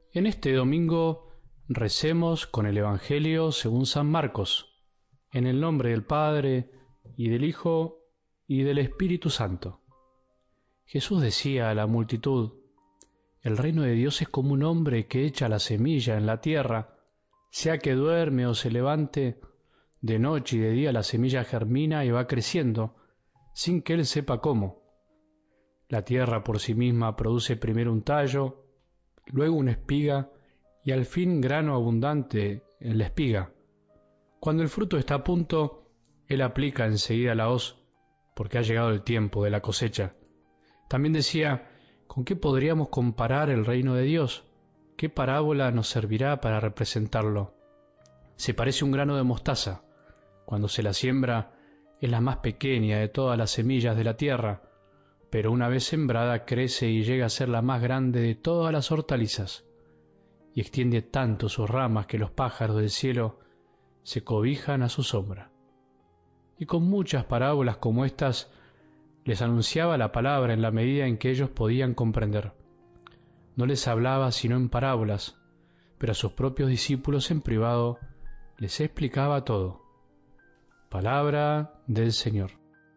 En este domingo recemos con el Evangelio según San Marcos, en el nombre del Padre, y del Hijo, y del Espíritu Santo. Jesús decía a la multitud: el reino de Dios es como un hombre que echa la semilla en la tierra, sea que duerme o se levante, de noche y de día la semilla germina y va creciendo, sin que él sepa cómo. La tierra por sí misma produce primero un tallo, luego una espiga y al fin grano abundante en la espiga. Cuando el fruto está a punto, él aplica enseguida la hoz, porque ha llegado el tiempo de la cosecha. También decía: ¿con qué podríamos comparar el reino de Dios? ¿Qué parábola nos servirá para representarlo? Se parece a un grano de mostaza. Cuando se la siembra, es la más pequeña de todas las semillas de la tierra, pero una vez sembrada crece y llega a ser la más grande de todas las hortalizas, y extiende tanto sus ramas que los pájaros del cielo se cobijan a su sombra. Y con muchas parábolas como estas les anunciaba la palabra en la medida en que ellos podían comprender. No les hablaba sino en parábolas, pero a sus propios discípulos en privado les explicaba todo. Palabra del Señor.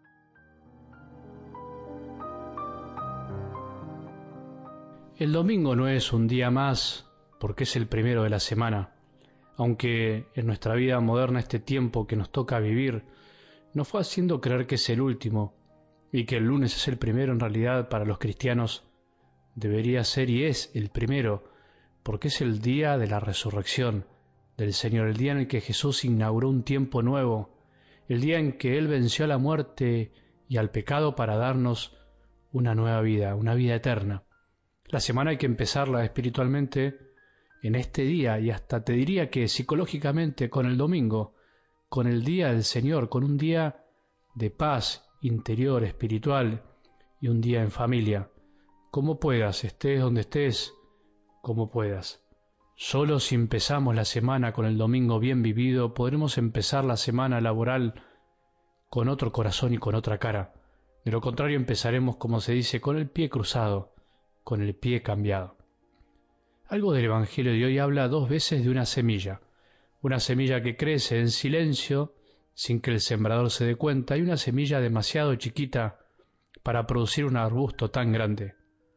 El domingo no es un día más porque es el primero de la semana, aunque en nuestra vida moderna este tiempo que nos toca vivir nos fue haciendo creer que es el último y que el lunes es el primero. En realidad, para los cristianos debería ser y es el primero, porque es el día de la resurrección del Señor, el día en el que Jesús inauguró un tiempo nuevo, el día en que Él venció a la muerte y al pecado para darnos una nueva vida, una vida eterna. La semana hay que empezarla espiritualmente en este día, y hasta te diría que psicológicamente con el domingo, con el día del Señor, con un día de paz interior, espiritual, y un día en familia. Como puedas, estés donde estés, como puedas. Solo si empezamos la semana con el domingo bien vivido, podremos empezar la semana laboral con otro corazón y con otra cara. De lo contrario, empezaremos, como se dice, con el pie cruzado, con el pie cambiado. Algo del Evangelio de hoy habla dos veces de una semilla que crece en silencio, sin que el sembrador se dé cuenta, y una semilla demasiado chiquita para producir un arbusto tan grande.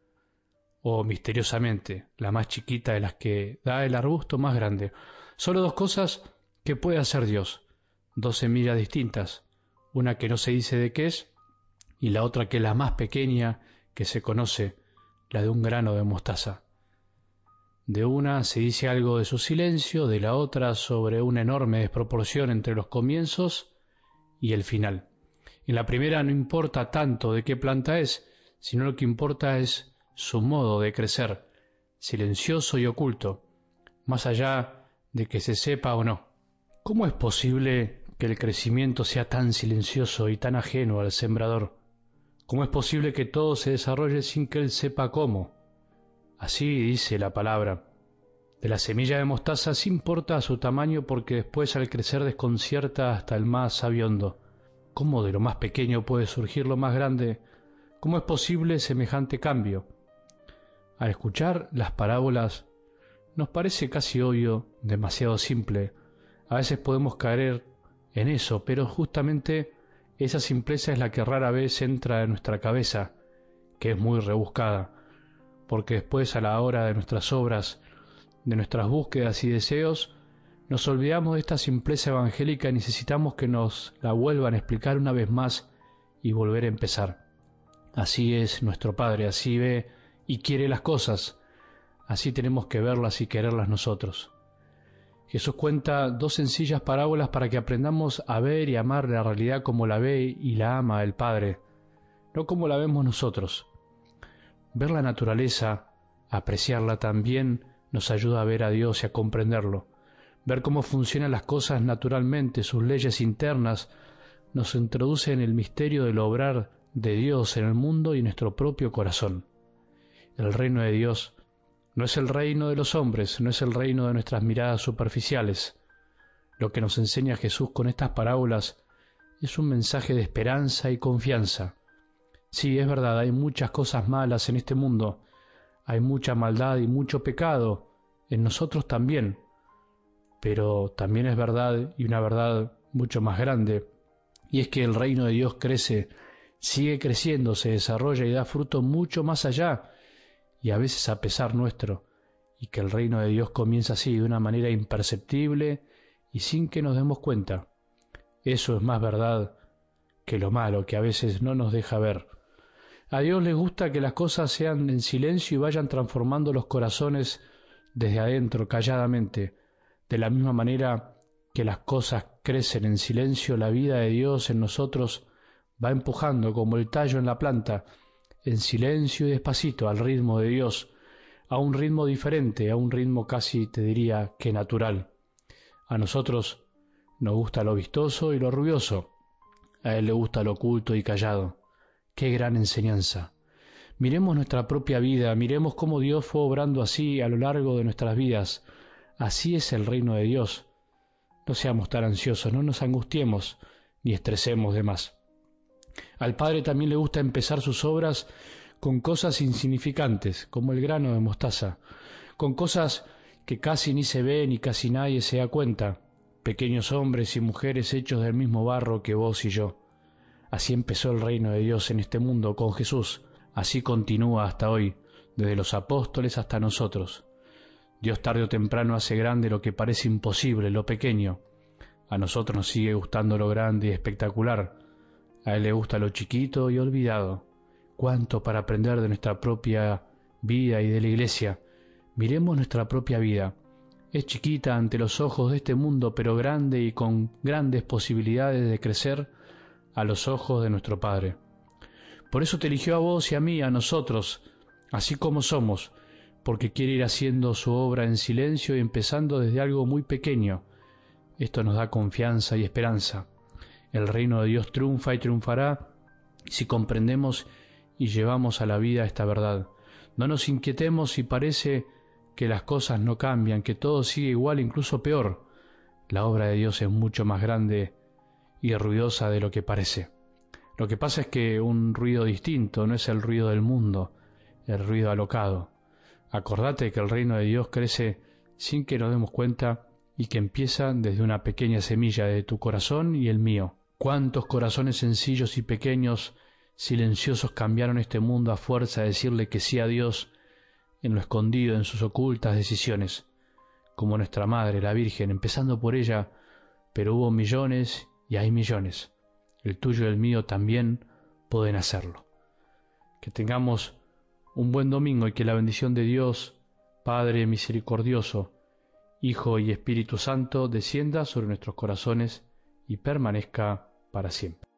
O misteriosamente, la más chiquita de las que da el arbusto más grande. Solo dos cosas que puede hacer Dios, dos semillas distintas, una que no se dice de qué es, y la otra que es la más pequeña que se conoce, la de un grano de mostaza. De una se dice algo de su silencio, de la otra sobre una enorme desproporción entre los comienzos y el final. En la primera no importa tanto de qué planta es, sino lo que importa es su modo de crecer, silencioso y oculto, más allá de que se sepa o no. ¿Cómo es posible que el crecimiento sea tan silencioso y tan ajeno al sembrador? ¿Cómo es posible que todo se desarrolle sin que él sepa cómo? Así dice la palabra. De la semilla de mostaza sí importa su tamaño, porque después al crecer desconcierta hasta el más sabiondo. ¿Cómo de lo más pequeño puede surgir lo más grande? ¿Cómo es posible semejante cambio? Al escuchar las parábolas nos parece casi obvio, demasiado simple. A veces podemos caer en eso, pero justamente esa simpleza es la que rara vez entra en nuestra cabeza, que es muy rebuscada, porque después a la hora de nuestras obras, de nuestras búsquedas y deseos, nos olvidamos de esta simpleza evangélica y necesitamos que nos la vuelvan a explicar una vez más y volver a empezar. Así es nuestro Padre, así ve y quiere las cosas, así tenemos que verlas y quererlas nosotros. Jesús cuenta dos sencillas parábolas para que aprendamos a ver y amar la realidad como la ve y la ama el Padre, no como la vemos nosotros. Ver la naturaleza, apreciarla también, nos ayuda a ver a Dios y a comprenderlo. Ver cómo funcionan las cosas naturalmente, sus leyes internas, nos introduce en el misterio del obrar de Dios en el mundo y en nuestro propio corazón. El reino de Dios no es el reino de los hombres, no es el reino de nuestras miradas superficiales. Lo que nos enseña Jesús con estas parábolas es un mensaje de esperanza y confianza. Sí, es verdad, hay muchas cosas malas en este mundo, hay mucha maldad y mucho pecado en nosotros también, pero también es verdad, y una verdad mucho más grande, y es que el reino de Dios crece, sigue creciendo, se desarrolla y da fruto mucho más allá, y a veces a pesar nuestro, y que el reino de Dios comienza así, de una manera imperceptible y sin que nos demos cuenta. Eso es más verdad que lo malo, que a veces no nos deja ver. A Dios le gusta que las cosas sean en silencio y vayan transformando los corazones desde adentro, calladamente. De la misma manera que las cosas crecen en silencio, la vida de Dios en nosotros va empujando como el tallo en la planta, en silencio y despacito, al ritmo de Dios, a un ritmo diferente, a un ritmo casi, te diría, que natural. A nosotros nos gusta lo vistoso y lo ruidoso, a Él le gusta lo oculto y callado. ¡Qué gran enseñanza! Miremos nuestra propia vida, miremos cómo Dios fue obrando así a lo largo de nuestras vidas. Así es el reino de Dios. No seamos tan ansiosos, no nos angustiemos ni estresemos de más. Al Padre también le gusta empezar sus obras con cosas insignificantes, como el grano de mostaza, con cosas que casi ni se ven y casi nadie se da cuenta, pequeños hombres y mujeres hechos del mismo barro que vos y yo. Así empezó el reino de Dios en este mundo con Jesús, así continúa hasta hoy, desde los apóstoles hasta nosotros. Dios tarde o temprano hace grande lo que parece imposible, lo pequeño. A nosotros nos sigue gustando lo grande y espectacular. A Él le gusta lo chiquito y olvidado. Cuánto para aprender de nuestra propia vida y de la Iglesia. Miremos nuestra propia vida. Es chiquita ante los ojos de este mundo, pero grande y con grandes posibilidades de crecer a los ojos de nuestro Padre. Por eso te eligió a vos y a mí, a nosotros, así como somos, porque quiere ir haciendo su obra en silencio y empezando desde algo muy pequeño. Esto nos da confianza y esperanza. El reino de Dios triunfa y triunfará si comprendemos y llevamos a la vida esta verdad. No nos inquietemos si parece que las cosas no cambian, que todo sigue igual, incluso peor. La obra de Dios es mucho más grande y ruidosa de lo que parece. Lo que pasa es que un ruido distinto no es el ruido del mundo, el ruido alocado. Acordate que el reino de Dios crece sin que nos demos cuenta y que empieza desde una pequeña semilla de tu corazón y el mío. ¿Cuántos corazones sencillos y pequeños, silenciosos cambiaron este mundo a fuerza de decirle que sí a Dios en lo escondido, en sus ocultas decisiones? Como nuestra Madre, la Virgen, empezando por ella, pero hubo millones y hay millones. El tuyo y el mío también pueden hacerlo. Que tengamos un buen domingo y que la bendición de Dios, Padre misericordioso, Hijo y Espíritu Santo, descienda sobre nuestros corazones y permanezca para siempre.